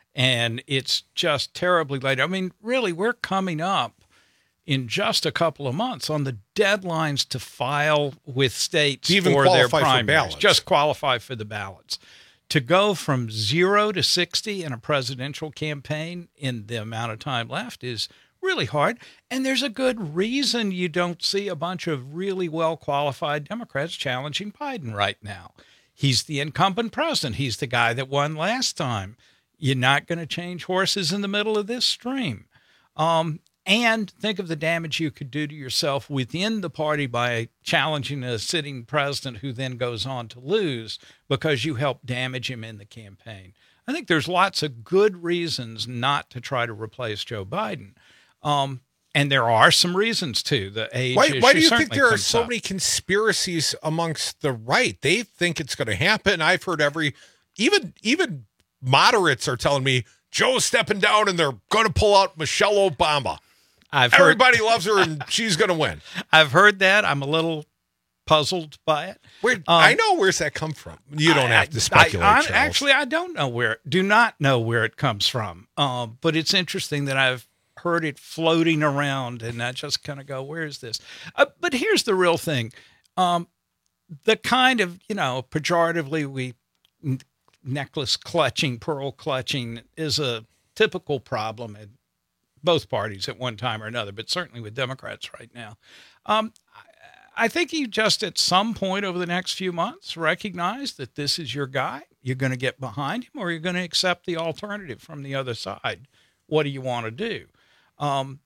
And it's just terribly late. I mean, really, we're coming up in just a couple of months on the deadlines to file with states even for their primaries. For ballots. Just qualify for the ballots. To go from zero to sixty in a presidential campaign in the amount of time left is really hard. And there's a good reason you don't see a bunch of really well-qualified Democrats challenging Biden right now. He's the incumbent president. He's the guy that won last time. You're not going to change horses in the middle of this stream. Um, and think of the damage you could do to yourself within the party by challenging a sitting president who then goes on to lose because you helped damage him in the campaign. I think there's lots of good reasons not to try to replace Joe Biden. Um, and there are some reasons, too. The age why, issue why do you think there are comes so up. many conspiracies amongst the right? They think it's going to happen. I've heard every, even even moderates are telling me Joe's stepping down and they're going to pull out Michelle Obama. I've Everybody heard, loves her and she's going to win. I've heard that. I'm a little puzzled by it. Where, um, I know where's that come from. You don't I, have to speculate, I, I, Charles. Actually, I don't know where, do not know where it comes from. Um, but it's interesting that I've heard it floating around and I just kind of go, where is this? Uh, but here's the real thing. Um, the kind of, you know, pejoratively, we n- necklace clutching, pearl clutching is a typical problem in both parties at one time or another, but certainly with Democrats right now. Um, I, I think you just at some point over the next few months recognize that this is your guy. You're going to get behind him or you're going to accept the alternative from the other side. What do you want to do? Um,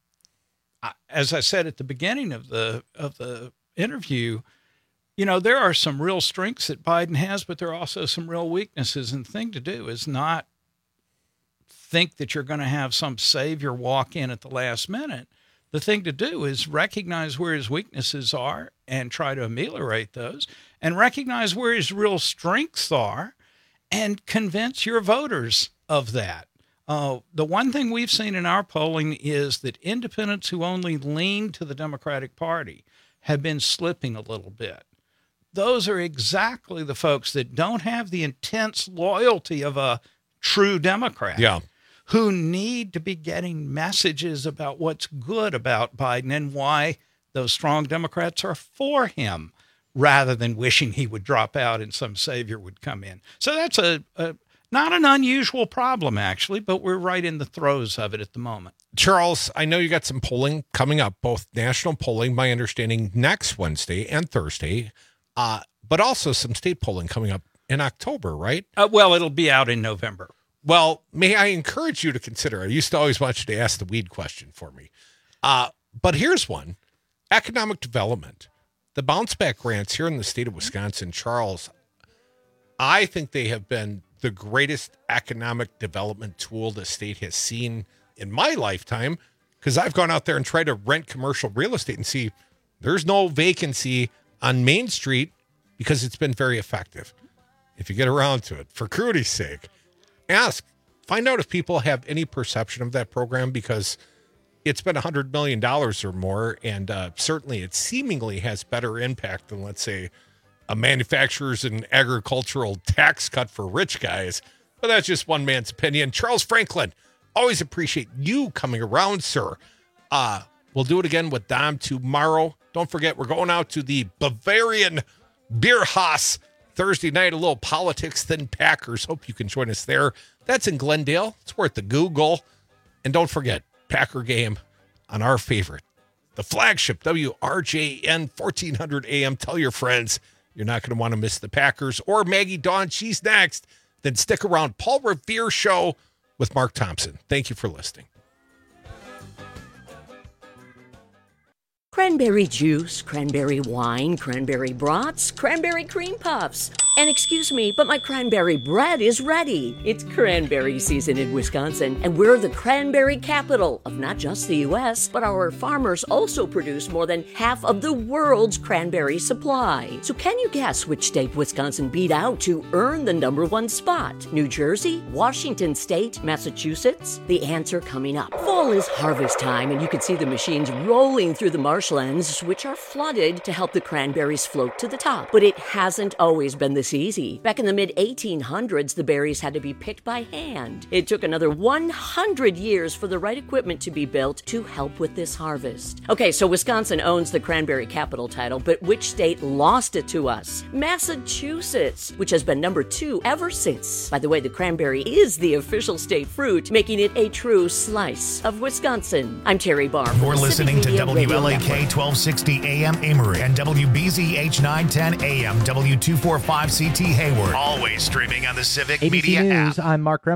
I, as I said at the beginning of the of the interview, you know, there are some real strengths that Biden has, but there are also some real weaknesses. And the thing to do is not think that you're going to have some savior walk in at the last minute. The thing to do is recognize where his weaknesses are and try to ameliorate those, and recognize where his real strengths are and convince your voters of that. Uh, the one thing we've seen in our polling is that independents who only lean to the Democratic Party have been slipping a little bit. Those are exactly the folks that don't have the intense loyalty of a true Democrat. Yeah. Who need to be getting messages about what's good about Biden and why those strong Democrats are for him, rather than wishing he would drop out and some savior would come in. So that's a, a not an unusual problem, actually, but we're right in the throes of it at the moment. Charles, I know you got some polling coming up, both national polling, my understanding, next Wednesday and Thursday, uh, but also some state polling coming up in October, right? Uh, well, it'll be out in November. Well, may I encourage you to consider, I used to always want you to ask the weed question for me. Uh, but here's one, economic development. The bounce back grants here in the state of Wisconsin, Charles, I think they have been the greatest economic development tool the state has seen in my lifetime, because I've gone out there and tried to rent commercial real estate and see there's no vacancy on Main Street because it's been very effective. If you get around to it, for Crudy's sake, ask, find out if people have any perception of that program, because it's been one hundred million dollars or more, and uh, certainly it seemingly has better impact than, let's say, a manufacturer's and agricultural tax cut for rich guys. But that's just one man's opinion. Charles Franklin, always appreciate you coming around, sir. Uh, we'll do it again with Dom tomorrow. Don't forget, we're going out to the Bavarian Beer Haus Thursday night, a little politics, then Packers. Hope you can join us there. That's in Glendale. It's worth the Google. And don't forget, Packer game on our favorite, the flagship W R J N fourteen hundred A M. Tell your friends you're not going to want to miss the Packers or Maggie Dawn. She's next. Then stick around. Paul Revere Show with Mark Thompson. Thank you for listening. Cranberry juice, cranberry wine, cranberry brats, cranberry cream puffs. And excuse me, but my cranberry bread is ready. It's cranberry season in Wisconsin, and we're the cranberry capital of not just the U S, but our farmers also produce more than half of the world's cranberry supply. So can you guess which state Wisconsin beat out to earn the number one spot? New Jersey, Washington State, Massachusetts? The answer coming up. Fall is harvest time, and you can see the machines rolling through the marshlands, which are flooded to help the cranberries float to the top. But it hasn't always been this easy. Back in the mid eighteen hundreds, the berries had to be picked by hand. It took another one hundred years for the right equipment to be built to help with this harvest. Okay, so Wisconsin owns the cranberry capital title, but which state lost it to us? Massachusetts, which has been number two ever since. By the way, the cranberry is the official state fruit, making it a true slice of Wisconsin. I'm Terry Barr. You're listening to W L A K twelve sixty A M Amory and W B Z H nine ten A M W two forty-five C T Hayward. Always streaming on the Civic A B C Media News, app. I'm Mark Rem.